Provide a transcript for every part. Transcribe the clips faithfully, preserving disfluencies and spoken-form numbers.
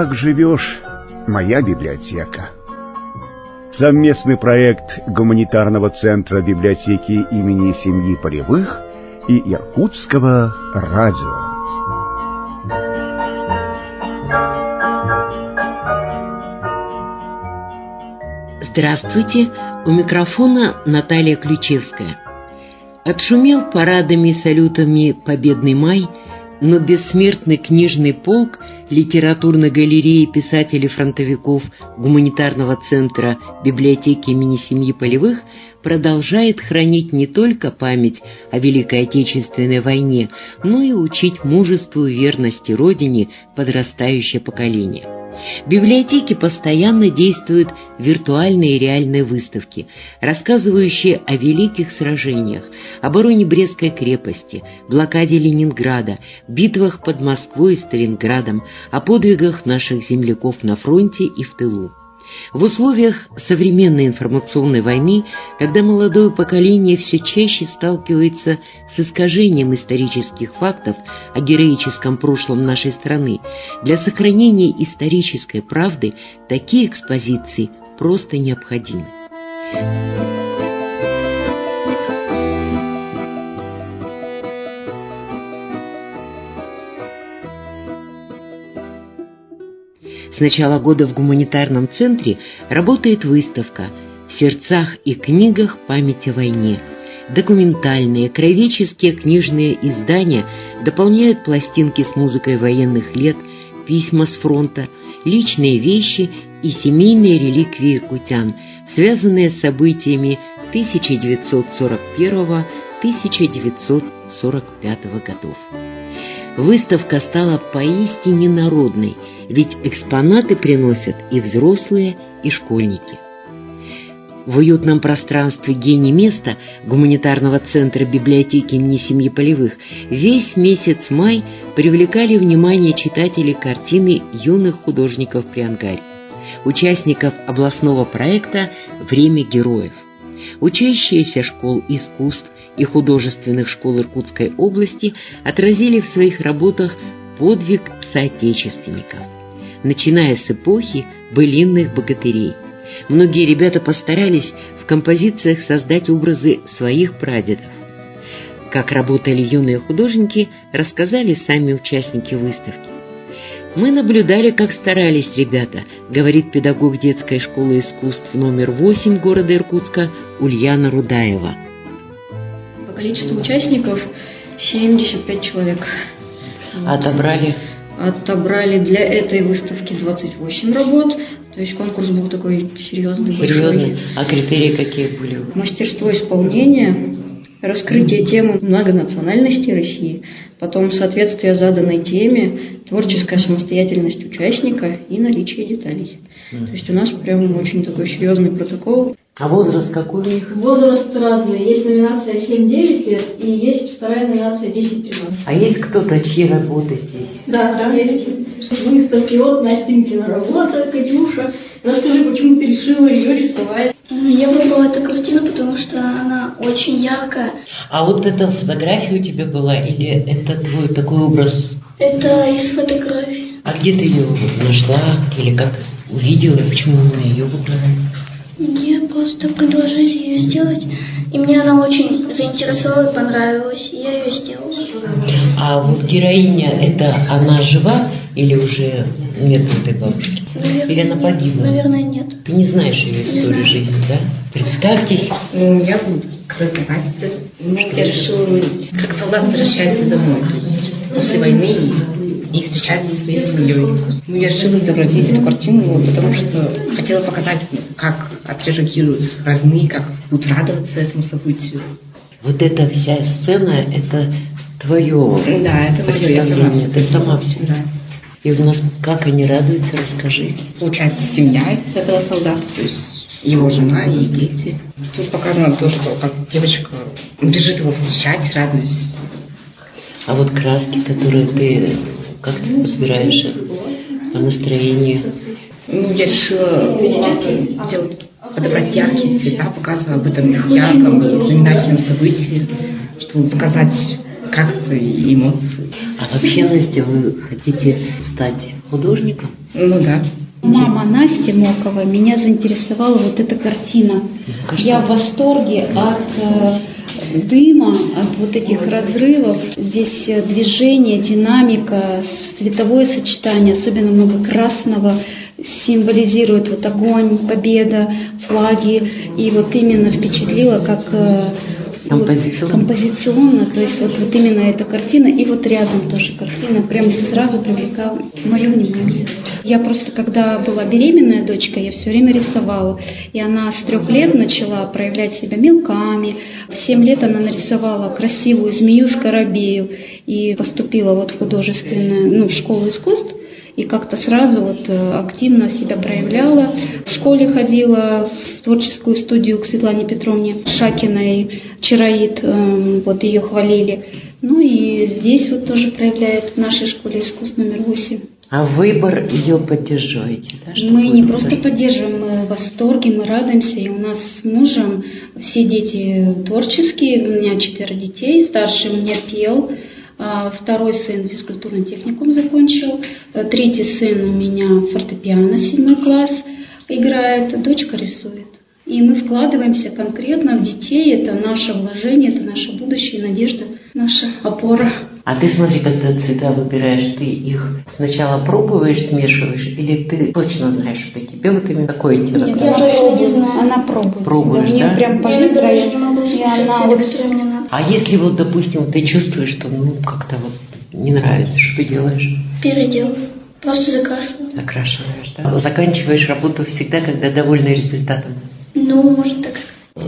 как живешь, моя библиотека. Совместный проект гуманитарного центра библиотеки имени семьи Полевых и Иркутского радио. Здравствуйте, у микрофона Наталья Ключевская. Отшумел парадами и салютами Победный май, но бессмертный книжный полк литературной галереи писателей-фронтовиков гуманитарного центра библиотеки имени семьи Полевых продолжает хранить не только память о Великой Отечественной войне, но и учить мужеству и верности Родине подрастающее поколение. В библиотеке постоянно действуют виртуальные и реальные выставки, рассказывающие о великих сражениях, обороне Брестской крепости, блокаде Ленинграда, битвах под Москвой и Сталинградом, о подвигах наших земляков на фронте и в тылу. В условиях современной информационной войны, когда молодое поколение все чаще сталкивается с искажением исторических фактов о героическом прошлом нашей страны, для сохранения исторической правды такие экспозиции просто необходимы. С начала года в гуманитарном центре работает выставка «В сердцах и книгах память о войне». Документальные, краеведческие книжные издания дополняют пластинки с музыкой военных лет, письма с фронта, личные вещи и семейные реликвии якутян, связанные с событиями тысяча девятьсот сорок первого — тысяча девятьсот сорок пятого годов. Выставка стала поистине народной, ведь экспонаты приносят и взрослые, и школьники. В уютном пространстве «Гений места» гуманитарного центра библиотеки имени семьи Полевых весь месяц май привлекали внимание читателей картины юных художников при Ангаре, участников областного проекта «Время героев». Учащиеся школ искусств и художественных школ Иркутской области отразили в своих работах подвиг соотечественников, начиная с эпохи былинных богатырей. Многие ребята постарались в композициях создать образы своих прадедов. Как работали юные художники, рассказали сами участники выставки. «Мы наблюдали, как старались ребята», — говорит педагог детской школы искусств номер восемь города Иркутска Ульяна Рудаева. По количеству участников семьдесят пять человек. Отобрали? Отобрали для этой выставки двадцать восемь работ. То есть конкурс был такой серьезный, Серьезный? большой. А критерии какие были? Мастерство исполнения, раскрытие темы многонациональности России, потом соответствие заданной теме, творческая самостоятельность участника и наличие деталей. Mm. То есть у нас прям очень такой серьезный протокол. А возраст какой у них? Возраст разный. Есть номинация семь-девять лет и есть вторая номинация десять-тринадцать. А есть кто-то, чьи работы здесь? Да, да, есть. Выставки от Настенькина работа, Катюша. Расскажи, почему ты решила ее рисовать? Я выбрала эту картину, потому что она очень яркая. А вот эта фотография у тебя была, или это твой такой образ? Это из фотографий. А где ты ее нашла, или как увидела, и почему именно ее выбрала? Мне просто предложили ее сделать, и мне она очень заинтересовала и понравилась, и я ее сделала. А вот героиня, это она жива или уже нет этой бабушки? Наверное, или она погибла? Наверное, нет. Ты не знаешь ее историю жизни, да? Представьтесь. Ну, меня зовут Красная Настя. Ну, я решила, как солдат возвращается домой, то есть после войны и встречается со своей семьей. Ну, я решила изобразить эту картину, потому что хотела показать, как отреагируют родные, как будут радоваться этому событию. Вот эта вся сцена, это твое. Да, это мое, я сама все. Ты сама все. Да. И у нас как они радуются, расскажи. Получается, семья этого солдата, то есть его жена и дети. Тут показано то, что как девочка бежит его встречать, радуясь. А вот краски, которые ты, как ты подбираешь по настроению? Ну, я решила сделать, подобрать яркие цвета, показывая об этом ярком, знаменательном событии, чтобы показать качество и эмоции. А вообще, Настя, вы хотите стать художником? Ну да. Мама Насти Мокова меня заинтересовала вот эта картина. Я в восторге от э, дыма, от вот этих разрывов. Здесь э, движение, динамика, цветовое сочетание, особенно много красного, символизирует вот огонь, победа, флаги. И вот именно впечатлило, как э, Композиционно. композиционно, то есть вот, вот именно эта картина, и вот рядом тоже картина, прям сразу привлекала мое внимание. Я просто, когда была беременная дочка, я все время рисовала, и она с трех лет начала проявлять себя мелками, в семь лет она нарисовала красивую змею-скоробею и поступила вот в художественную, ну, в школу искусств, и как-то сразу вот активно себя проявляла. В школе ходила в творческую студию к Светлане Петровне Шакиной, Чароид, вот ее хвалили. Ну и здесь вот тоже проявляет в нашей школе искусств номер восемь. А выбор ее поддерживаете, да? Мы не просто поддерживаем, мы в восторге, мы радуемся. И у нас с мужем все дети творческие, у меня четверо детей, старший у меня пел. Второй сын физкультурный техникум закончил, третий сын у меня фортепиано, седьмой класс играет, дочка рисует. И мы вкладываемся конкретно в детей, это наше вложение, это наше будущее, надежда, наша опора. А ты смотри, когда цвета выбираешь, ты их сначала пробуешь, смешиваешь, или ты точно знаешь, что тебе вот именно какое тебе Нет, нравится? я точно пробую, не знаю. она пробует. Пробуешь, да? Мне да? прям по Я иногда даже не могу и записать она цвет, вот... который мне надо. А если вот, допустим, ты чувствуешь, что ну как-то вот не нравится, что делаешь? Переделаю. Просто закрашиваю. Закрашиваешь, да? Заканчиваешь работу всегда, когда довольна результатом. Ну, может так.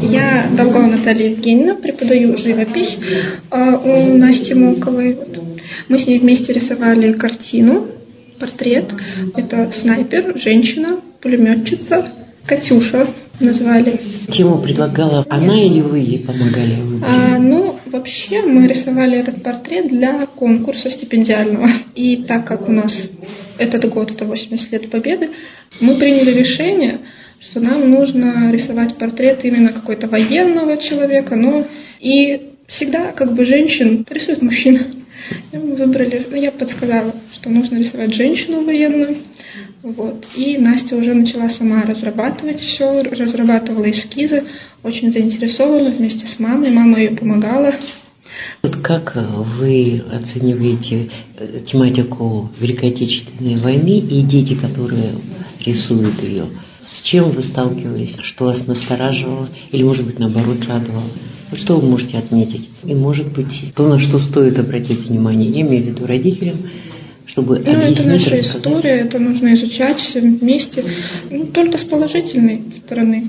Я Долгова Наталья Евгеньевна, преподаю живопись а, у Насти Муковой. Мы с ней вместе рисовали картину, портрет. Это снайпер, женщина, пулеметчица, Катюша назвали. Тему предлагала она или вы ей помогали выбрать? А, ну, вообще мы рисовали этот портрет для конкурса стипендиального. И так как у нас этот год, это восемьдесят лет Победы, мы приняли решение, что нам нужно рисовать портрет именно какой-то военного человека, но и всегда как бы женщин рисуют мужчин. И мы выбрали, я подсказала, что нужно рисовать женщину военную. Вот. И Настя уже начала сама разрабатывать все, разрабатывала эскизы, очень заинтересована вместе с мамой, мама ей помогала. Вот как вы оцениваете тематику Великой Отечественной войны и дети, которые рисуют ее? С чем вы сталкивались? Что вас настораживало? Или, может быть, наоборот, радовало? Вот что вы можете отметить? И, может быть, то, на что стоит обратить внимание, я имею в виду родителям, чтобы ну, объяснить, это наша рассказать. история, это нужно изучать всем вместе, ну, только с положительной стороны.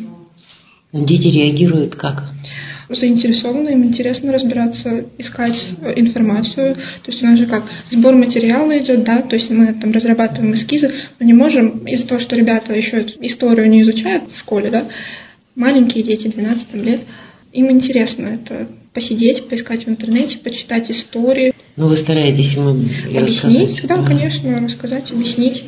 Дети реагируют как? Заинтересованы, им интересно разбираться, искать информацию. То есть у нас же как сбор материала идет, да, то есть мы там разрабатываем эскизы, но не можем из-за того, что ребята еще эту историю не изучают в школе, да, маленькие дети, двенадцать лет, им интересно это посидеть, поискать в интернете, почитать истории. Ну, вы стараетесь им объяснить, да, да, конечно, рассказать, объяснить.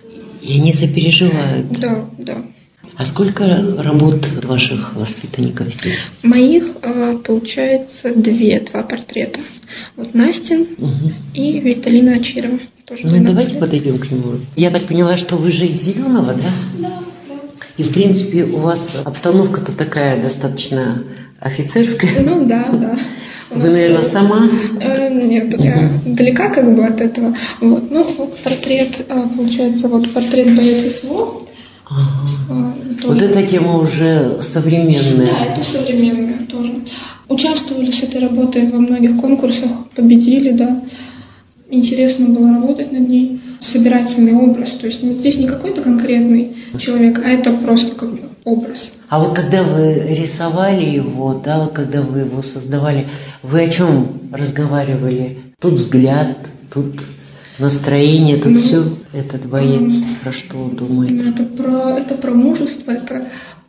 И они сопереживают. Да, да. А сколько работ ваших воспитанников здесь? Моих, получается, две, два портрета. Вот Настин угу. и Виталина Ачирова. Тоже ну, давайте лет. Подойдем к нему. Я так поняла, что вы же из Зеленого, да? Да, да. И, в принципе, у вас обстановка-то такая достаточно офицерская. Ну, да, да. Вы, наверное, сама? Э, нет, угу. я далека как бы от этого. Вот. Ну, вот портрет, получается, вот портрет боец СВО. Ага. А, вот эта тема уже современная. Да, это современная тоже. Участвовали с этой работой во многих конкурсах, победили, да. Интересно было работать над ней. Собирательный образ, то есть ну, здесь не какой-то конкретный человек, а это просто как бы образ. А вот когда вы рисовали его, да, вот когда вы его создавали, вы о чем разговаривали? Тут взгляд, тут настроение, тут ну, все. Этот боец, um, про что он думает? Это про, это про мужество, это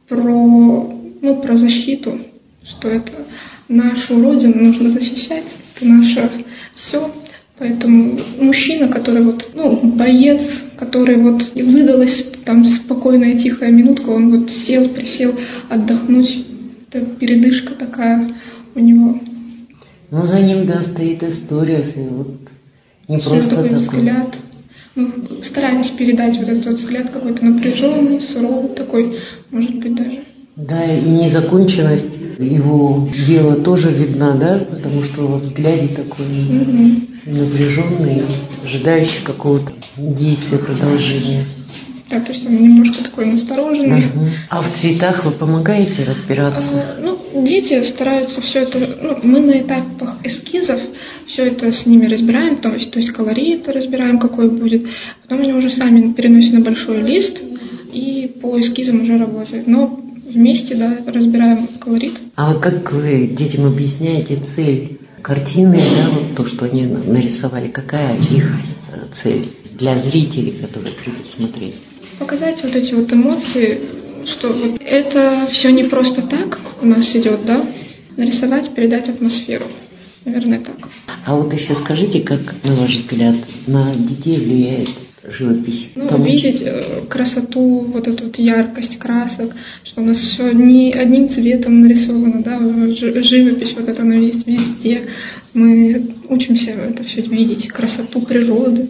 про, ну, про защиту, что это нашу родину нужно защищать, это наше все. Поэтому мужчина, который вот, ну, боец, который вот выдалась там спокойная тихая минутка, он вот сел, присел отдохнуть, это передышка такая у него. Ну, за ним, да, стоит история, вот не все просто такой такой взгляд, мы старались передать вот этот вот взгляд какой-то напряженный, суровый такой, может быть, даже. Да, и незаконченность его дела тоже видна, да, потому что во взгляде такой mm-hmm. напряженный, ожидающий какого-то действия, продолжения. Да, то есть он немножко такой настороженный. Uh-huh. А в цветах вы помогаете разбираться? А, ну, дети стараются все это, ну, мы на этапах эскизов все это с ними разбираем, то есть, то есть колорит разбираем, какой будет, потом они уже сами переносят на большой лист и по эскизам уже работают. Но вместе, да, разбираем колорит. А вот как вы детям объясняете цель картины, да, вот то, что они нарисовали, какая их цель для зрителей, которые придут смотреть? Показать вот эти вот эмоции, что вот это все не просто так у нас идет, да, нарисовать, передать атмосферу. Наверное, так. А вот еще скажите, как, на ваш взгляд, на детей влияет живопись? Ну, Потому... видеть красоту, вот эту вот яркость красок, что у нас все не одним цветом нарисовано, да, живопись вот это она есть везде. Мы учимся это все видеть, красоту природы.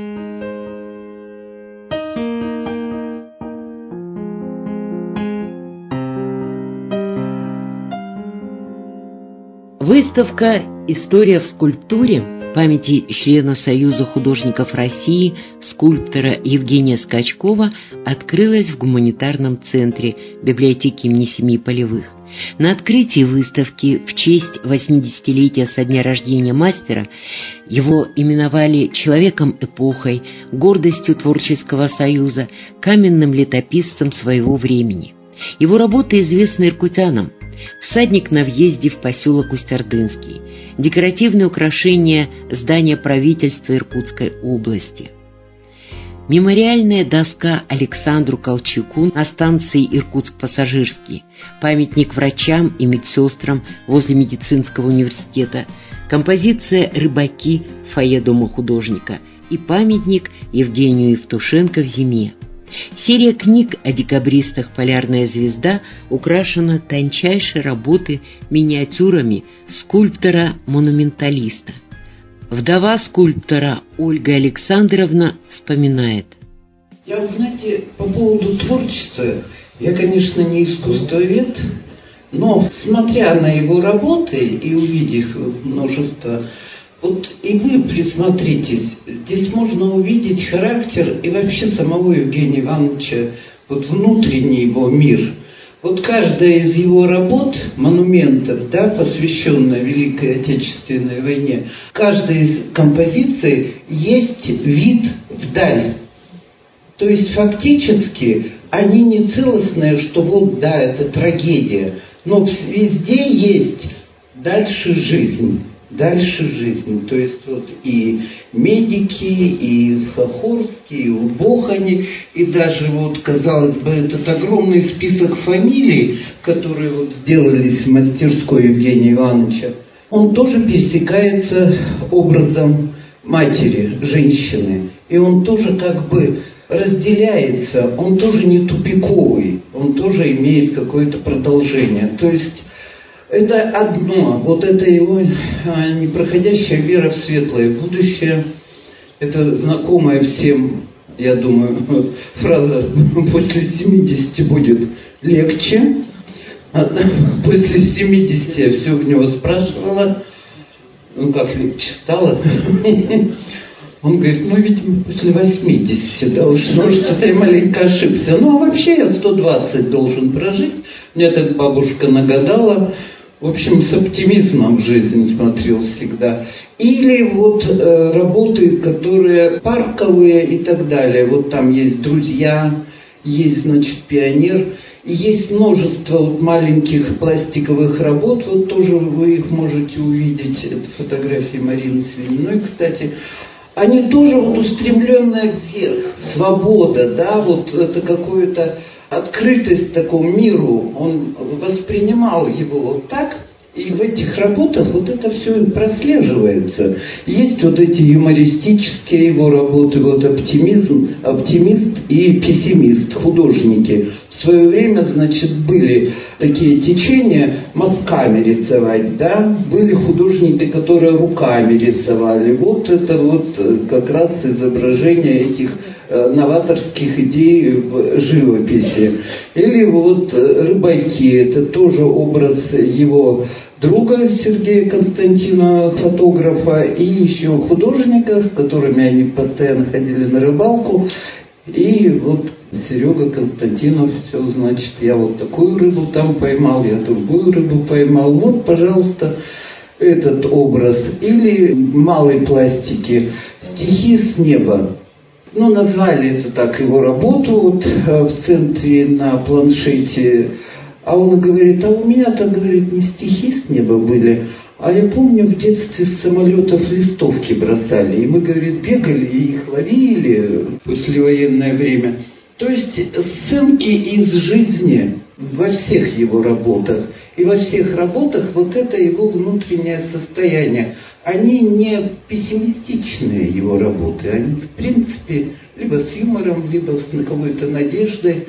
Выставка «История в скульптуре» памяти члена Союза художников России, скульптора Евгения Скачкова открылась в гуманитарном центре библиотеки имени Семьи Полевых. На открытии выставки в честь восьмидесятилетия со дня рождения мастера его именовали человеком-эпохой, гордостью творческого союза, каменным летописцем своего времени. Его работы известны иркутянам. Всадник на въезде в поселок Усть-Ордынский, декоративные украшения здания правительства Иркутской области, мемориальная доска Александру Колчаку на станции Иркутск-Пассажирский, памятник врачам и медсестрам возле медицинского университета, композиция «Рыбаки» в фойе Дома художника и памятник Евгению Евтушенко в зиме. Серия книг о декабристах «Полярная звезда» украшена тончайшей работой миниатюрами скульптора-монументалиста. Вдова скульптора Ольга Александровна вспоминает. Я, вот, знаете, по поводу творчества, я, конечно, не искусствовед, но, смотря на его работы и увидев множество, вот и вы присмотритесь, здесь можно увидеть характер и вообще самого Евгения Ивановича, вот внутренний его мир. Вот каждая из его работ, монументов, да, посвященная Великой Отечественной войне, каждая из композиций есть вид вдаль. То есть фактически они не целостные, что вот да, это трагедия, но везде есть дальше жизнь. Дальше жизнь, то есть вот и медики, и в Хохорске, и в Бохане, и даже вот, казалось бы, этот огромный список фамилий, которые вот сделались в мастерской Евгения Ивановича, он тоже пересекается образом матери, женщины, и он тоже как бы разделяется, он тоже не тупиковый, он тоже имеет какое-то продолжение, то есть это одно, вот это его а, непроходящая вера в светлое будущее, это знакомая всем, я думаю, фраза «после семидесяти будет легче». А, после семидесяти я все в него спрашивала, ну как легче стало. Он говорит, ну, видимо, после восьмидесяти, да уж, ну, что-то я маленько ошибся. Ну, а вообще я сто двадцать должен прожить. Мне так бабушка нагадала. В общем, с оптимизмом в жизнь смотрел всегда. Или вот э, работы, которые парковые и так далее. Вот там есть «Друзья», есть, значит, «Пионер». И есть множество вот маленьких пластиковых работ. Вот тоже вы их можете увидеть. Это фотографии Марины Свининой, кстати. Они тоже вот устремленные вверх. Свобода, да, вот это какое-то... открытость такому миру, он воспринимал его вот так, И в этих работах вот это все прослеживается. Есть вот эти юмористические его работы, вот оптимизм, оптимист и пессимист, художники. В свое время, значит, были такие течения мазками рисовать, да, были художники, которые руками рисовали. Вот это вот как раз изображение этих новаторских идей в живописи. Или вот рыбаки, это тоже образ его друга Сергея Константинова, фотографа, и еще художника, с которыми они постоянно ходили на рыбалку. И вот Серега Константинов, все, значит, я вот такую рыбу там поймал, я другую рыбу поймал. Вот, пожалуйста, этот образ. Или малой пластики «Стихи с неба». Ну, назвали это так его работу вот в центре на планшете. А он говорит, а у меня-то, говорит, не стихи с неба были, а я помню, в детстве с самолетов листовки бросали. И мы, говорит, бегали и их ловили в послевоенное время. То есть сценки из жизни во всех его работах. И во всех работах вот это его внутреннее состояние. Они не пессимистичные, его работы. Они, в принципе, либо с юмором, либо с какой-то надеждой.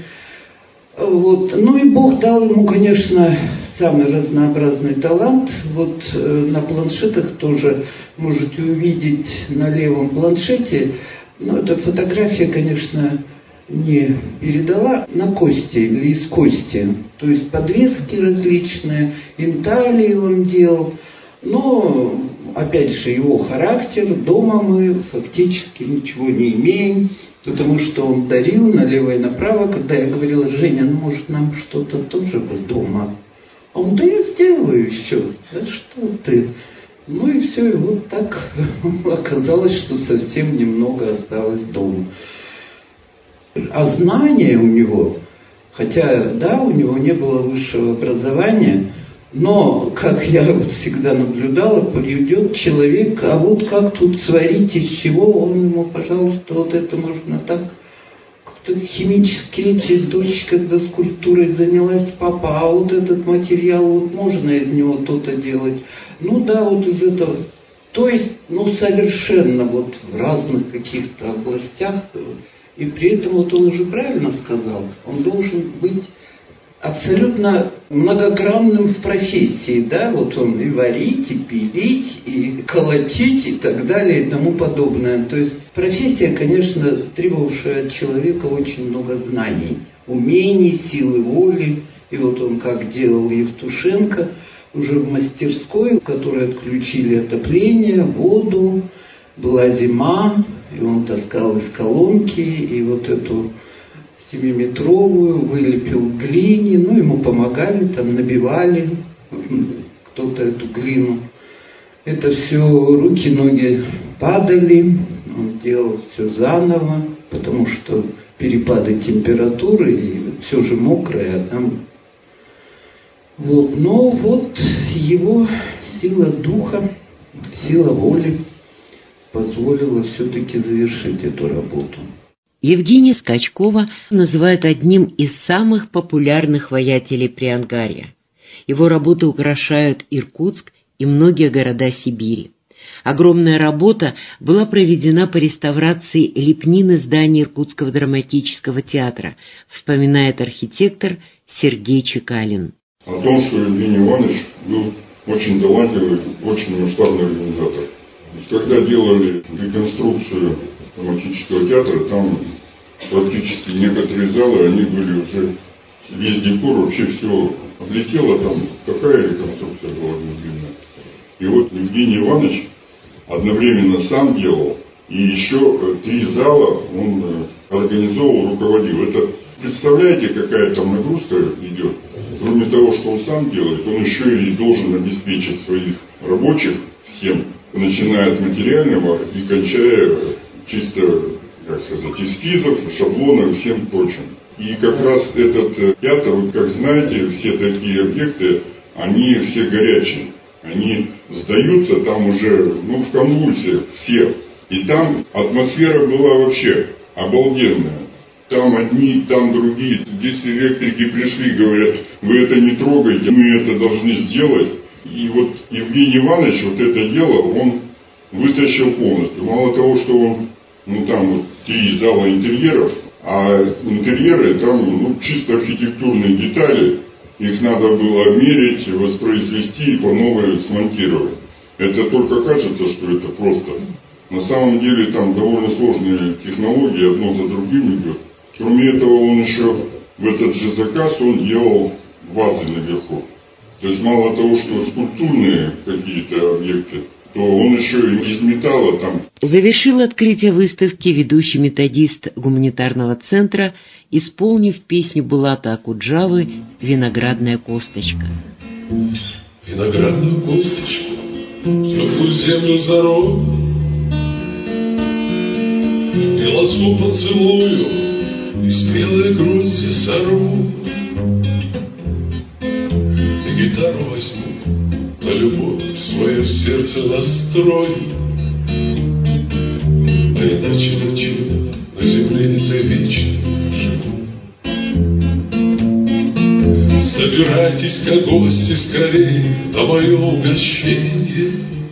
Вот. Ну и Бог дал ему, конечно, самый разнообразный талант. Вот э, на планшетах тоже можете увидеть на левом планшете. Но эта фотография, конечно, не передала на кости или из кости. То есть подвески различные, инталии он делал. Но, опять же, его характер. Дома мы фактически ничего не имеем. Потому что он дарил налево и направо, когда я говорила, Женя, ну может нам что-то тоже бы дома. А он, да я сделаю еще. Да что ты? Ну и все, и вот так оказалось, что совсем немного осталось дома. А знания у него, хотя, да, у него не было высшего образования, но, как я вот всегда наблюдала, придет человек, а вот как тут сварить, из чего, он ему, пожалуйста, вот это можно так, как-то химические эти, дочь, когда скульптурой занялась, папа, а вот этот материал, вот можно из него то-то делать. Ну да, вот из этого. То есть, ну, совершенно вот в разных каких-то областях, и при этом вот он уже правильно сказал, он должен быть абсолютно многогранным в профессии, да, вот он и варить, и пилить, и колотить, и так далее, и тому подобное. То есть профессия, конечно, требовавшая от человека очень много знаний, умений, силы воли. И вот он как делал Евтушенко уже в мастерской, в которой отключили отопление, воду, была зима, и он таскал из колонки, и вот эту семиметровую вылепил в глине, ну, ему помогали, там, набивали кто-то эту глину. Это все, руки, ноги падали, он делал все заново, потому что перепады температуры, и все же мокрое, а там... Вот, но вот его сила духа, сила воли позволила все-таки завершить эту работу. Евгения Скачкова называют одним из самых популярных воятелей Приангарья. Его работы украшают Иркутск и многие города Сибири. Огромная работа была проведена по реставрации лепнины здания Иркутского драматического театра, вспоминает архитектор Сергей Чекалин. О том, что Евгений Иванович был очень талантливый, очень масштабный организатор. Когда делали реконструкцию драматического театра, там практически некоторые залы, они были уже, весь декор вообще все облетело, там такая реконструкция была длинная. И вот Евгений Иванович одновременно сам делал, и еще три зала он организовывал, руководил. Это, представляете, какая там нагрузка идет? Кроме того, что он сам делает, он еще и должен обеспечить своих рабочих всем, начиная от материального и кончая чисто, как сказать, эскизов, шаблонов и всем прочим. И как раз этот театр, вот как знаете, все такие объекты, они все горячие. Они сдаются там уже, ну, в конвульсиях все. И там атмосфера была вообще обалденная. Там одни, там другие. Здесь электрики пришли, говорят, вы это не трогайте, мы это должны сделать. И вот Евгений Иванович вот это дело, он вытащил полностью. Мало того, что он, ну там вот три зала интерьеров, а интерьеры там, ну, чисто архитектурные детали, их надо было мерить, воспроизвести и по новой смонтировать. Это только кажется, что это просто. На самом деле там довольно сложные технологии, одно за другим идет. Кроме этого, он еще в этот же заказ он делал вазы наверху. То есть мало того, что скульптурные какие-то объекты, то он еще и из металла там. Завершил открытие выставки ведущий методист гуманитарного центра, исполнив песню Булата Акуджавы «Виноградная косточка». Виноградную косточку, теплую землю зарою, и лозу поцелую, и спелые грозди сорву, и гитару возьму, на любовь свое сердце настрою. А иначе зачем на земле этой вечно живу? Собирайтесь-ка, гости, скорее на мое угощение.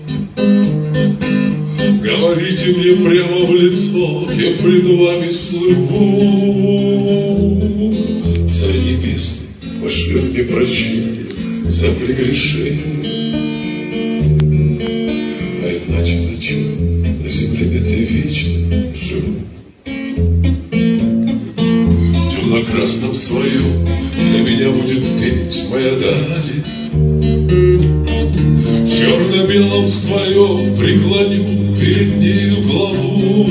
Говорите мне прямо в лицо, я пред вами слыву. Царь Небесный пошлет мне прощение за прегрешение. А иначе зачем на земле этой вечно живу? В темно-красном своем для меня будет петь моя даль. В черно-белом своем преклоню перед нею главу.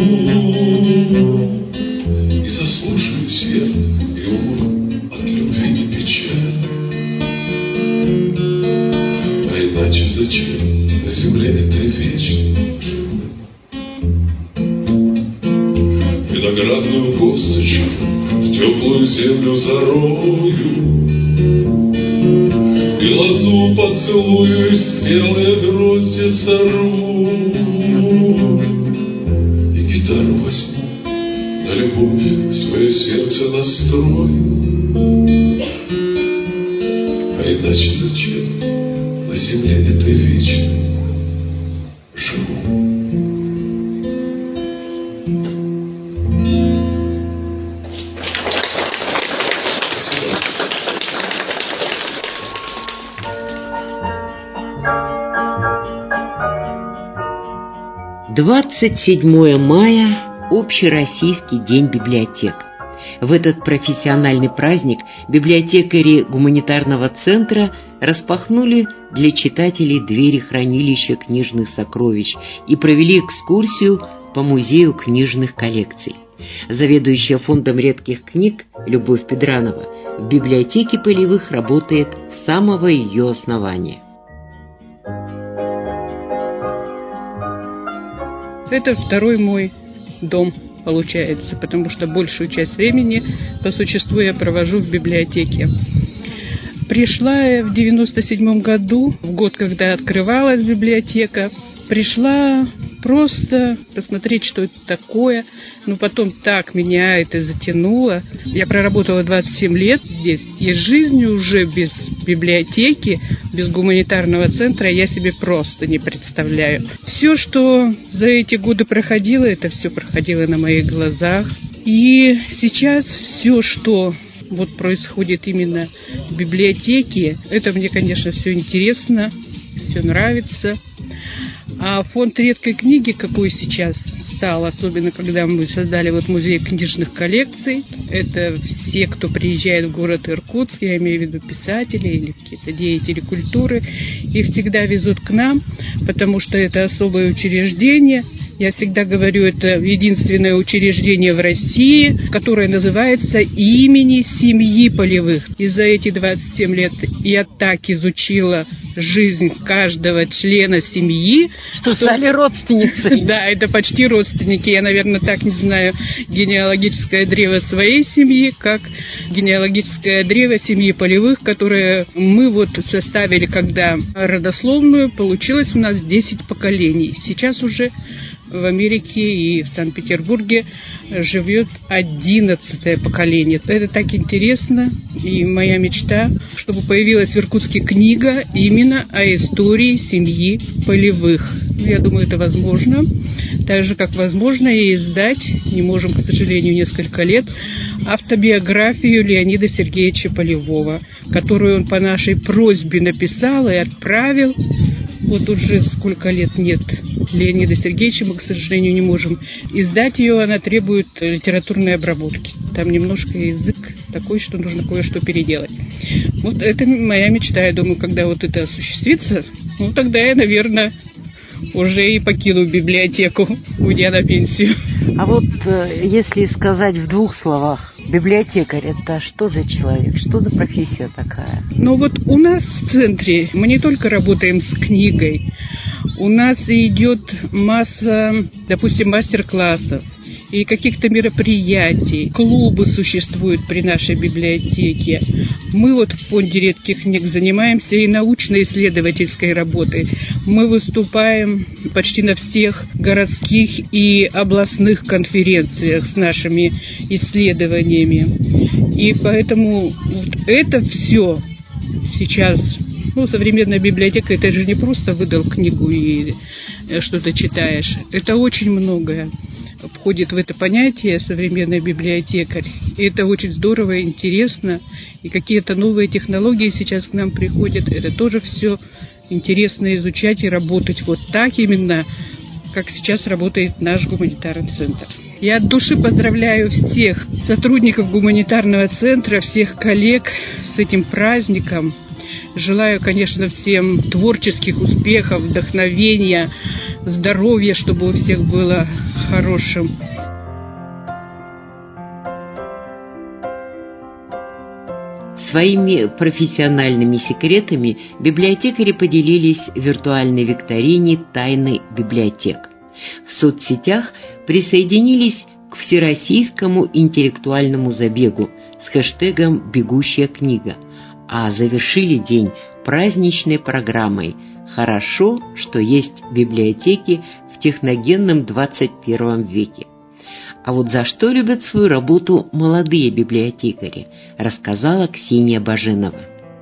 И заслушаюсь я, и умру от любви и печали. А иначе зачем на земле этой вечно живу? Виноградную косточку в теплую землю зарою, и лозу поцелую, и спелые грозди сорву, и гитару возьму, на любовь свое сердце настрою. А иначе зачем на земле этой вечно живу? двадцать седьмое мая – Общероссийский день библиотек. В этот профессиональный праздник библиотекари гуманитарного центра распахнули для читателей двери хранилища книжных сокровищ и провели экскурсию по музею книжных коллекций. Заведующая фондом редких книг Любовь Педранова в библиотеке Полевых работает с самого ее основания. Это второй мой дом, получается, потому что большую часть времени по существу я провожу в библиотеке. Пришла я в девяносто седьмом году, в год, когда открывалась библиотека. Пришла просто посмотреть, что это такое. Но потом так меня это затянуло. Я проработала двадцать семь лет здесь. И жизнь уже без библиотеки, без гуманитарного центра я себе просто не представляю. Все, что за эти годы проходило, это все проходило на моих глазах. И сейчас все, что вот происходит именно в библиотеке, это мне, конечно, все интересно, все нравится. А фонд редкой книги, какой сейчас стал, особенно когда мы создали вот музей книжных коллекций, это все, кто приезжает в город Иркутск, я имею в виду писатели или какие-то деятели культуры, и всегда везут к нам, потому что это особое учреждение. Я всегда говорю, это единственное учреждение в России, которое называется имени семьи Полевых. И за эти двадцать семь лет я так изучила жизнь каждого члена семьи, что стали родственницей. Да, это почти родственники. Я, наверное, так не знаю генеалогическое древо своей семьи, как генеалогическое древо семьи Полевых, которое мы вот составили, когда родословную, получилось у нас десять поколений. Сейчас уже в Америке и в Санкт-Петербурге живет одиннадцатое поколение. Это так интересно. И моя мечта, чтобы появилась в Иркутске книга именно именно о истории семьи Полевых. Я думаю, это возможно. Так же, как возможно и издать, не можем, к сожалению, несколько лет, автобиографию Леонида Сергеевича Полевого, которую он по нашей просьбе написал и отправил. Вот уже сколько лет нет Леонида Сергеевича, мы, к сожалению, не можем издать ее, она требует литературной обработки. Там немножко язык такой, что нужно кое-что переделать. Вот это моя мечта, я думаю, когда вот это осуществится, ну тогда я, наверное, уже и покину библиотеку, уйдя на пенсию. А вот если сказать в двух словах, библиотекарь — это что за человек, что за профессия такая? Ну вот у нас в центре мы не только работаем с книгой, у нас идет масса, допустим, мастер-классов и каких-то мероприятий. Клубы существуют при нашей библиотеке. Мы вот в фонде редких книг занимаемся и научно-исследовательской работой. Мы выступаем почти на всех городских и областных конференциях с нашими исследованиями. И поэтому вот это все сейчас... Ну, современная библиотека, это же не просто выдал книгу и что-то читаешь. Это очень многое входит в это понятие современный библиотекарь. И это очень здорово и интересно. И какие-то новые технологии сейчас к нам приходят. Это тоже все интересно изучать и работать вот так именно, как сейчас работает наш гуманитарный центр. Я от души поздравляю всех сотрудников гуманитарного центра, всех коллег с этим праздником. Желаю, конечно, всем творческих успехов, вдохновения, здоровья, чтобы у всех было хорошим. Своими профессиональными секретами библиотекари поделились в виртуальной викторине «Тайны библиотек». В соцсетях присоединились к всероссийскому интеллектуальному забегу с хэштегом «Бегущая книга», а завершили день праздничной программой «Хорошо, что есть библиотеки в техногенном двадцать первом веке». А вот за что любят свою работу молодые библиотекари, рассказала Ксения Баженова.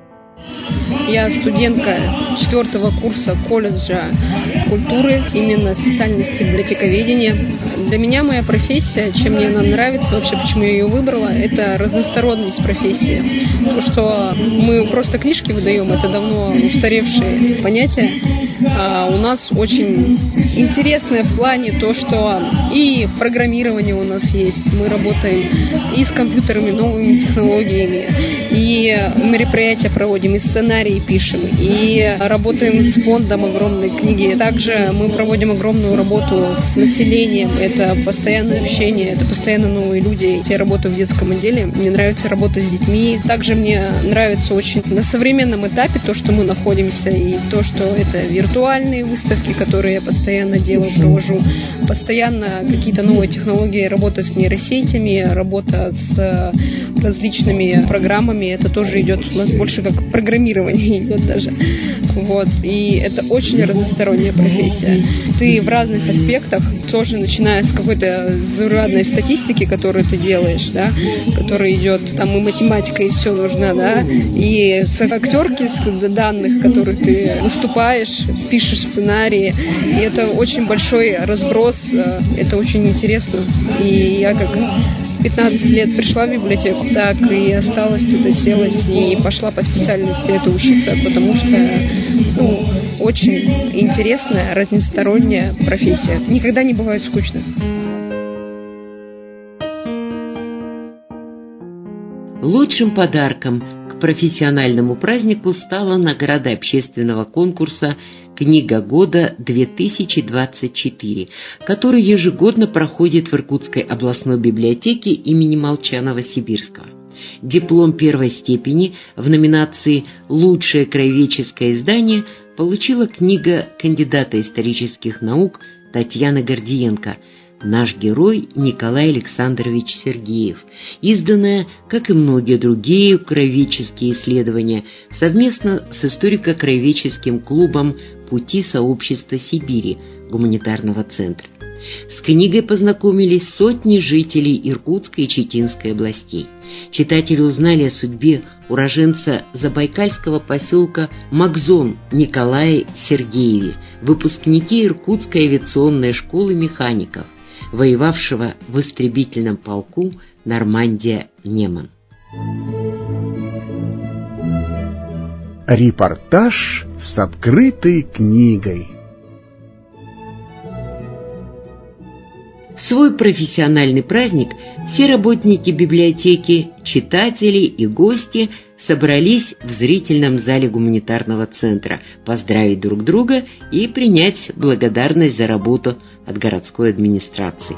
Я студентка четвертого курса колледжа культуры, именно специальности библиотековедения. Для меня моя профессия, чем мне она нравится, вообще почему я ее выбрала, это разносторонность профессии. То, что мы просто книжки выдаем, это давно устаревшие понятия. А у нас очень интересное в плане то, что и программирование у нас есть, мы работаем и с компьютерами, новыми технологиями, и мероприятия проводим, и сценарии пишем, и работаем с фондом огромной книги. Также мы проводим огромную работу с населением, это постоянное общение, это постоянно новые люди. Я работаю в детском отделе, мне нравится работа с детьми. Также мне нравится очень на современном этапе то, что мы находимся, и то, что это виртуальные выставки, которые я постоянно делаю, провожу, постоянно какие-то новые технологии, работа с нейросетями, работа с различными программами, это тоже идет у нас больше как программирование идет даже. Вот. И это очень разносторонняя профессия. Ты в разных аспектах, тоже начиная с какой-то заурядной статистики, которую ты делаешь, да, которая идет, там и математика, и все нужна, да, и с актерки с данных, которые ты наступаешь, пишешь сценарии, и это очень большой разброс, это очень интересно. И я как пятнадцать лет пришла в библиотеку, так и осталась тут, оселась и пошла по специальности это учиться, потому что, ну, очень интересная, разносторонняя профессия. Никогда не бывает скучно. Лучшим подарком к профессиональному празднику стала награда общественного конкурса «Книга года-две тысячи двадцать четыре», который ежегодно проходит в Иркутской областной библиотеке имени Молчанова-Сибирского. Диплом первой степени в номинации «Лучшее краеведческое издание» получила книга кандидата исторических наук Татьяны Гордиенко «Наш герой Николай Александрович Сергеев», изданная, как и многие другие краеведческие исследования, совместно с историко-краеведческим клубом «Пути сообщества Сибири» гуманитарного центра. С книгой познакомились сотни жителей Иркутской и Читинской областей. Читатели узнали о судьбе уроженца забайкальского поселка Макзон Николае Сергееве, выпускники Иркутской авиационной школы механиков, воевавшего в истребительном полку Нормандия-Неман. Репортаж с открытой книгой. В свой профессиональный праздник все работники библиотеки, читатели и гости собрались в зрительном зале гуманитарного центра поздравить друг друга и принять благодарность за работу от городской администрации.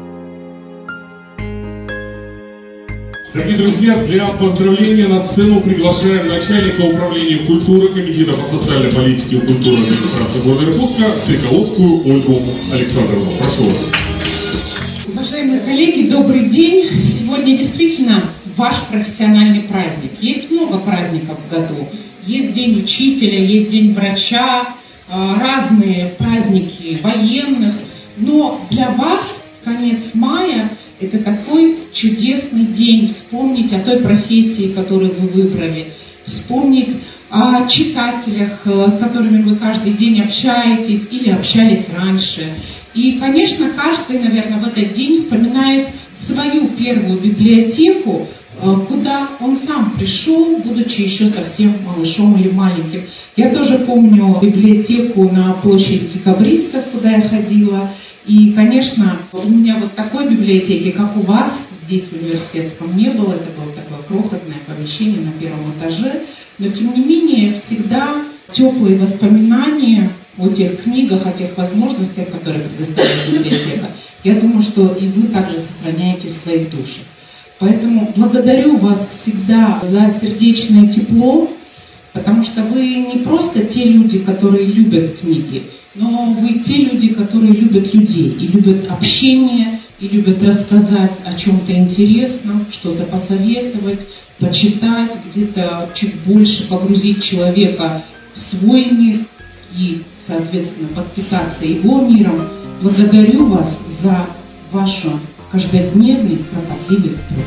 Дорогие друзья, для поздравления на сцену приглашаем начальника управления культуры Комитета по социальной политике и культуры администрации города Иркутска Соколовскую Ольгу Александровну. Прошу вас. Уважаемые коллеги, добрый день. Сегодня действительно ваш профессиональный праздник. Есть много праздников в году. Есть День учителя, есть День врача, разные праздники военных. Но для вас конец мая – это такой чудесный день. Вспомнить о той профессии, которую вы выбрали. Вспомнить о читателях, с которыми вы каждый день общаетесь или общались раньше. И, конечно, каждый, наверное, в этот день вспоминает свою первую библиотеку, куда он сам пришел, будучи еще совсем малышом или маленьким. Я тоже помню библиотеку на площади Декабристов, куда я ходила. И, конечно, у меня вот такой библиотеки, как у вас, здесь в университетском не было. Это было такое крохотное помещение на первом этаже. Но, тем не менее, всегда теплые воспоминания о тех книгах, о тех возможностях, которые предоставляет библиотека. Я думаю, что и вы также сохраняете в своих душах. Поэтому благодарю вас всегда за сердечное тепло, потому что вы не просто те люди, которые любят книги, но вы те люди, которые любят людей, и любят общение, и любят рассказать о чем-то интересном, что-то посоветовать, почитать, где-то чуть больше погрузить человека в свой мир и, соответственно, подпитаться его миром. Благодарю вас за ваш каждодневный кропотливый труд.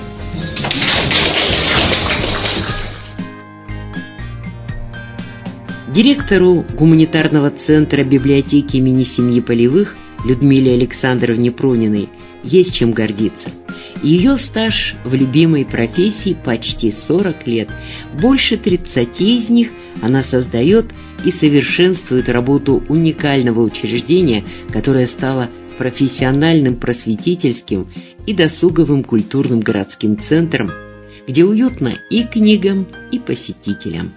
Директору гуманитарного центра библиотеки имени семьи Полевых Людмиле Александровне Прониной есть чем гордиться. Ее стаж в любимой профессии почти сорок лет. Больше тридцати из них она создает и совершенствует работу уникального учреждения, которое стало профессиональным просветительским и досуговым культурным городским центром, где уютно и книгам, и посетителям.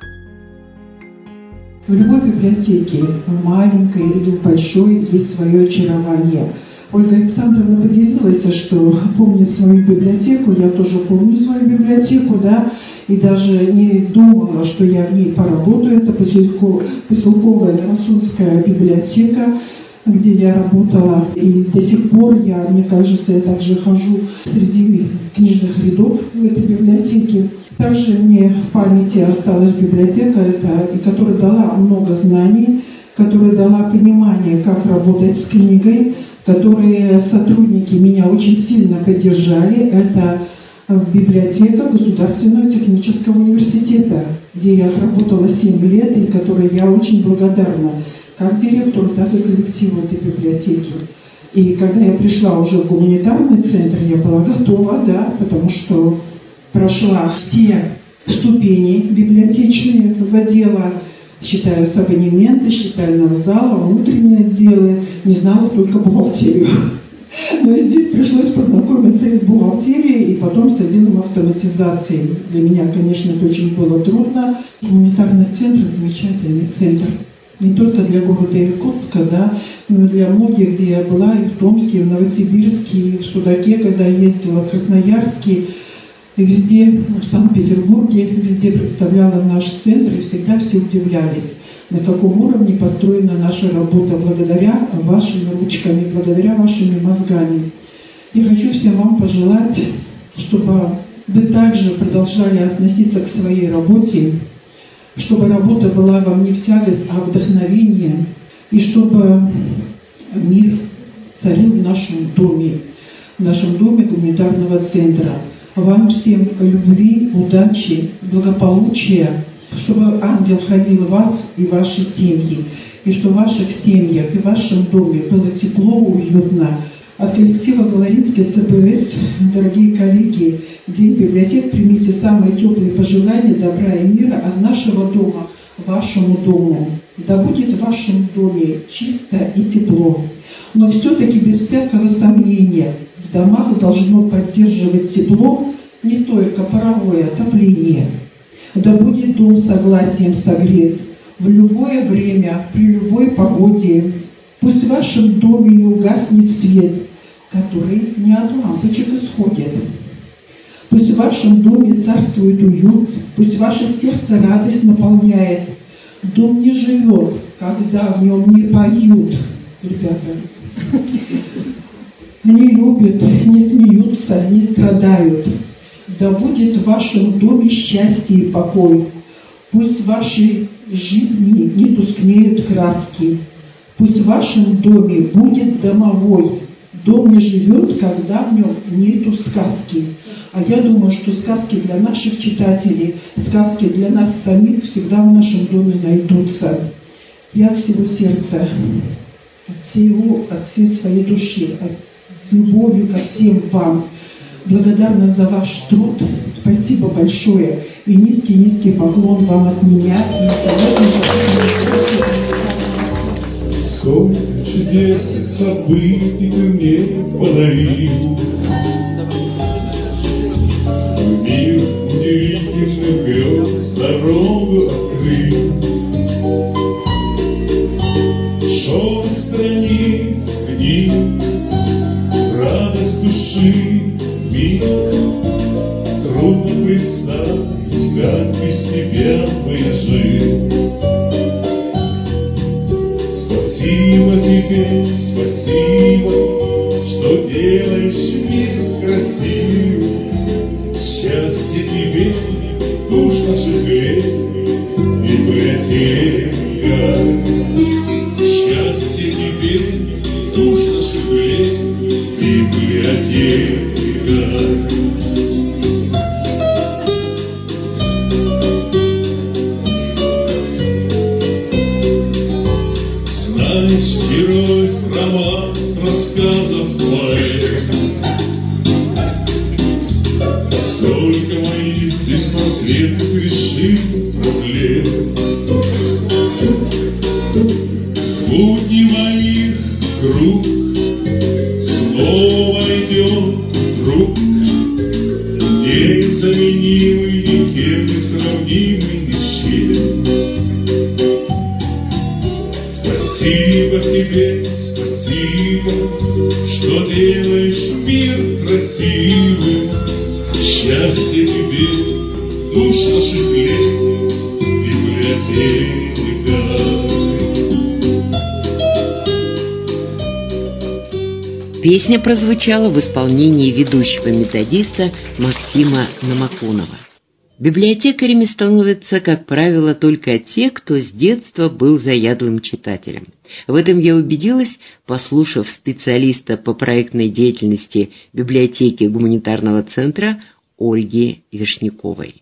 В любой библиотеке, маленькой или большой, есть свое очарование. Ольга Александровна поделилась, что помнит свою библиотеку, я тоже помню свою библиотеку, да, и даже не думала, что я в ней поработаю. Это поселковая Масонская библиотека, где я работала, и до сих пор я, мне кажется, я также хожу среди книжных рядов в этой библиотеке. Также мне в памяти осталась библиотека, это, которая дала много знаний, которая дала понимание, как работать с книгой, которые сотрудники меня очень сильно поддержали. Это библиотека Государственного технического университета, где я отработала семь лет, и которой я очень благодарна как директору, так и коллективу этой библиотеки. И когда я пришла уже в гуманитарный центр, я была готова, да, потому что прошла все ступени библиотечные, вводила, считаю, с абонемента, читального зала, внутренние отделы, не знала только бухгалтерию. Но здесь пришлось познакомиться и с бухгалтерией, и потом с отделом автоматизации. Для меня, конечно, это очень было трудно. Гуманитарный центр – замечательный центр. Не только для города Иркутска, да, но и для многих, где я была, и в Томске, и в Новосибирске, и в Судаке, когда ездила в Красноярске, и везде, в Санкт-Петербурге, везде представляла наш центр, и всегда все удивлялись, на каком уровне построена наша работа благодаря вашими ручками, благодаря вашими мозгами. И хочу всем вам пожелать, чтобы вы также продолжали относиться к своей работе, чтобы работа была вам не в тягость, а вдохновение, и чтобы мир царил в нашем доме, в нашем доме гуманитарного центра. Вам всем любви, удачи, благополучия, чтобы ангел хранил вас и ваши семьи, и что в ваших семьях и в вашем доме было тепло, уютно. От коллектива Говоринский ЦБС, дорогие коллеги, День библиотек, примите самые теплые пожелания добра и мира от нашего дома вашему дому. Да будет в вашем доме чисто и тепло. Но все-таки без всякого сомнения в домах должно поддерживать тепло не только паровое отопление. Да будет дом согласием согрет в любое время, при любой погоде. Пусть в вашем доме не угаснет свет, который не от лампочек исходит. Пусть в вашем доме царствует уют, пусть ваше сердце радость наполняет. Дом не живет, когда в нем не поют, ребята. Не любят, не смеются, не страдают. Да будет в вашем доме счастье и покой. Пусть в вашей жизни не тускнеют краски. Пусть в вашем доме будет домовой. Дом не живет, когда в нем нету сказки. А я думаю, что сказки для наших читателей, сказки для нас самих всегда в нашем доме найдутся. Я от всего сердца, от всего, от всей своей души, от, с любовью ко всем вам благодарна за ваш труд. Спасибо большое. И низкий-низкий поклон вам от меня. Сколько чудесных событий ты мне подарил. В мир удивительных грез дорогу открыл. Шелк страниц книг, радость души миг. Трудно представить, как без тебя бы я жил. Спасибо тебе, спасибо, что делаешь мир красивым. Счастье тебе, душ наших лет, библиотека. Счастье тебе, душ наших лет, библиотека. Героев роман, рассказов твоих. Столько моих беспросветных решим проблем. Будни моих круг снова идет друг, незаменимый, никем не сравнимый, ни с чем. Спасибо тебе, спасибо, что делаешь мир красивым. Счастье тебе, душ наших лет, библиотека. Песня прозвучала в исполнении ведущего методиста Максима Намакунова. Библиотекарями становятся, как правило, только те, кто с детства был заядлым читателем. В этом я убедилась, послушав специалиста по проектной деятельности библиотеки гуманитарного центра Ольги Вишняковой.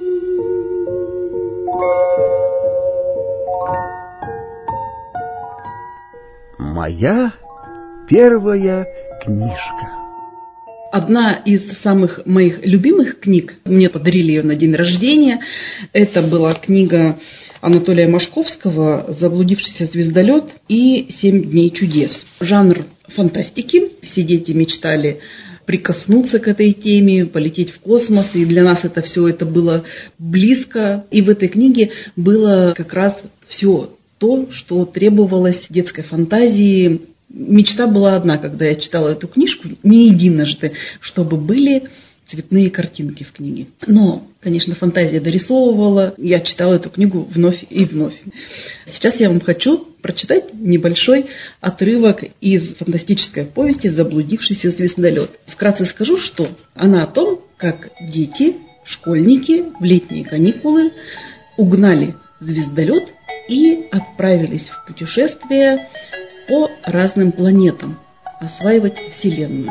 Моя первая книжка. Одна из самых моих любимых книг, мне подарили ее на день рождения, это была книга Анатолия Машковского «Заблудившийся звездолет» и «Семь дней чудес». Жанр фантастики. Все дети мечтали прикоснуться к этой теме, полететь в космос, и для нас это все это было близко. И в этой книге было как раз все то, что требовалось детской фантазии. Мечта была одна, когда я читала эту книжку, не единожды, чтобы были цветные картинки в книге. Но, конечно, фантазия дорисовывала, я читала эту книгу вновь и вновь. Сейчас я вам хочу прочитать небольшой отрывок из фантастической повести «Заблудившийся звездолет». Вкратце скажу, что она о том, как дети, школьники в летние каникулы угнали звездолет и отправились в путешествие по разным планетам. осваивать Вселенную.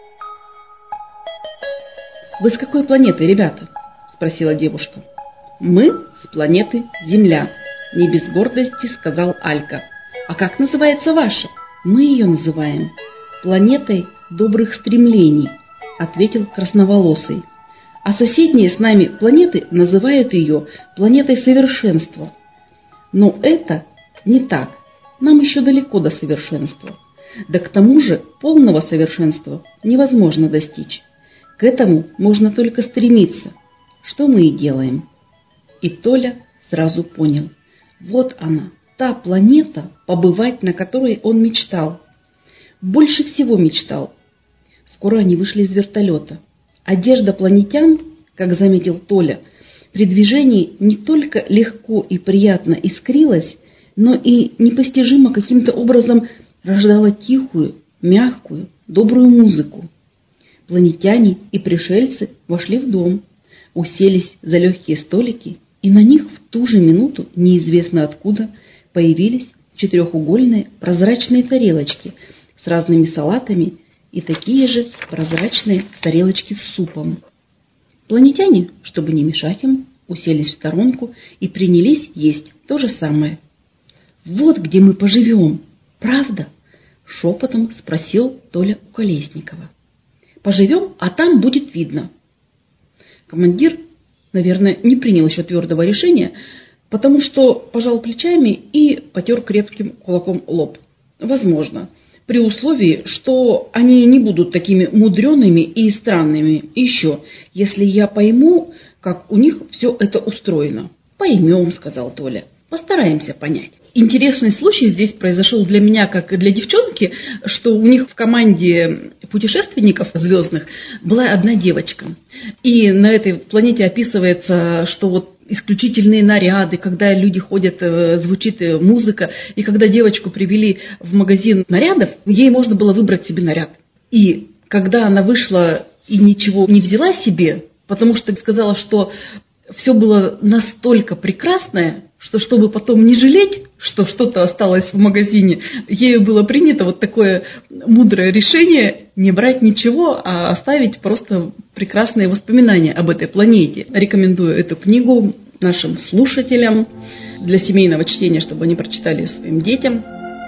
«Вы с какой планеты, ребята?» – спросила девушка. «Мы с планеты Земля», – не без гордости сказал Алька. «А как называется ваша?» «Мы ее называем планетой добрых стремлений», – ответил красноволосый. «А соседние с нами планеты называют ее планетой совершенства. Но это не так. Нам еще далеко до совершенства. Да к тому же полного совершенства невозможно достичь. К этому можно только стремиться, что мы и делаем». И Толя сразу понял. Вот она, та планета, побывать на которой он мечтал. Больше всего мечтал. Скоро они вышли из вертолета. Одежда планетян, как заметил Толя, при движении не только легко и приятно искрилась, но и непостижимо каким-то образом рождала тихую, мягкую, добрую музыку. Планетяне и пришельцы вошли в дом, уселись за легкие столики, и на них в ту же минуту, неизвестно откуда, появились четырехугольные прозрачные тарелочки с разными салатами и такие же прозрачные тарелочки с супом. Планетяне, чтобы не мешать им, уселись в сторонку и принялись есть то же самое. «Вот где мы поживем, правда?» — шепотом спросил Толя у Колесникова. «Поживем, а там будет видно». Командир, наверное, не принял еще твердого решения, потому что пожал плечами и потер крепким кулаком лоб. Возможно, при условии, что они не будут такими мудреными и странными. И еще, если я пойму, как у них все это устроено. «Поймем», — сказал Толя. «Постараемся понять». Интересный случай здесь произошел для меня, как и для девчонки, что у них в команде путешественников звездных была одна девочка. И на этой планете описывается, что вот исключительные наряды, когда люди ходят, звучит музыка, и когда девочку привели в магазин нарядов, ей можно было выбрать себе наряд. И когда она вышла и ничего не взяла себе, потому что сказала, что все было настолько прекрасное, что чтобы потом не жалеть, что что-то осталось в магазине, ею было принято вот такое мудрое решение не брать ничего, а оставить просто прекрасные воспоминания об этой планете. Рекомендую эту книгу нашим слушателям для семейного чтения, чтобы они прочитали своим детям.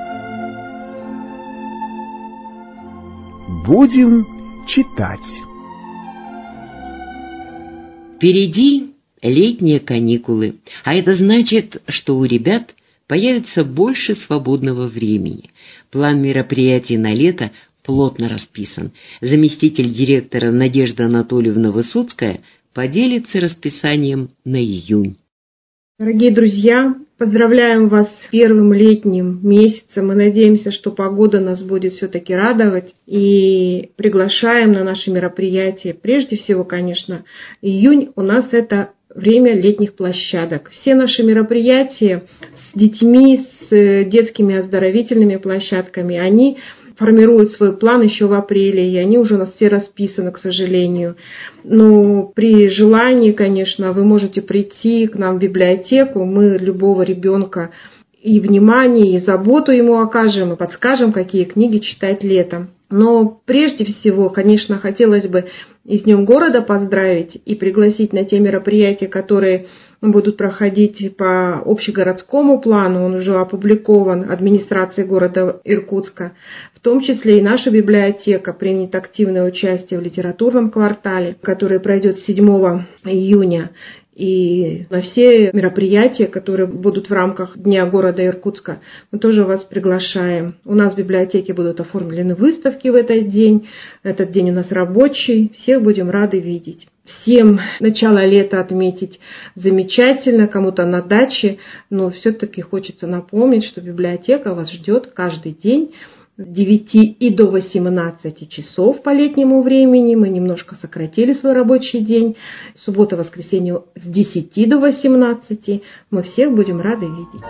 Будем читать. Впереди летние каникулы, а это значит, что у ребят появится больше свободного времени. План мероприятий на лето плотно расписан. Заместитель директора Надежда Анатольевна Высоцкая поделится расписанием на июнь. Дорогие друзья, поздравляем вас с первым летним месяцем. Мы надеемся, что погода нас будет все-таки радовать. И приглашаем на наши мероприятия. Прежде всего, конечно, июнь у нас это время летних площадок. Все наши мероприятия с детьми, с детскими оздоровительными площадками, они формируют свой план еще в апреле, и они уже у нас все расписаны, к сожалению. Но при желании, конечно, вы можете прийти к нам в библиотеку, мы любого ребенка и внимание, и заботу ему окажем, и подскажем, какие книги читать летом. Но прежде всего, конечно, хотелось бы и с Днем города поздравить и пригласить на те мероприятия, которые будут проходить по общегородскому плану, он уже опубликован администрацией города Иркутска. В том числе и наша библиотека примет активное участие в литературном квартале, который пройдет седьмого июня. И на все мероприятия, которые будут в рамках Дня города Иркутска, мы тоже вас приглашаем. У нас в библиотеке будут оформлены выставки в этот день. Этот день у нас рабочий. Всех будем рады видеть. Всем начало лета отметить замечательно, кому-то на даче. Но все-таки хочется напомнить, что библиотека вас ждет каждый день с девяти и до восемнадцати часов по летнему времени. Мы немножко сократили свой рабочий день. Суббота-воскресенье с десяти до восемнадцати. Мы всех будем рады видеть.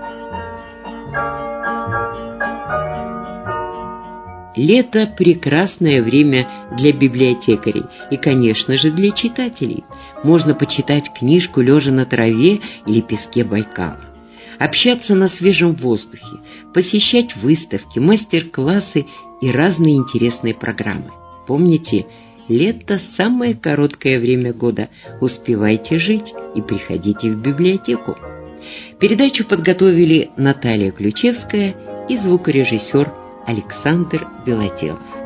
Лето – прекрасное время для библиотекарей и, конечно же, для читателей. Можно почитать книжку лежа на траве или песке Байкала. общаться на свежем воздухе, посещать выставки, мастер-классы и разные интересные программы. Помните, лето – самое короткое время года. Успевайте жить и приходите в библиотеку. Передачу подготовили Наталья Ключевская и звукорежиссер Александр Белотелов.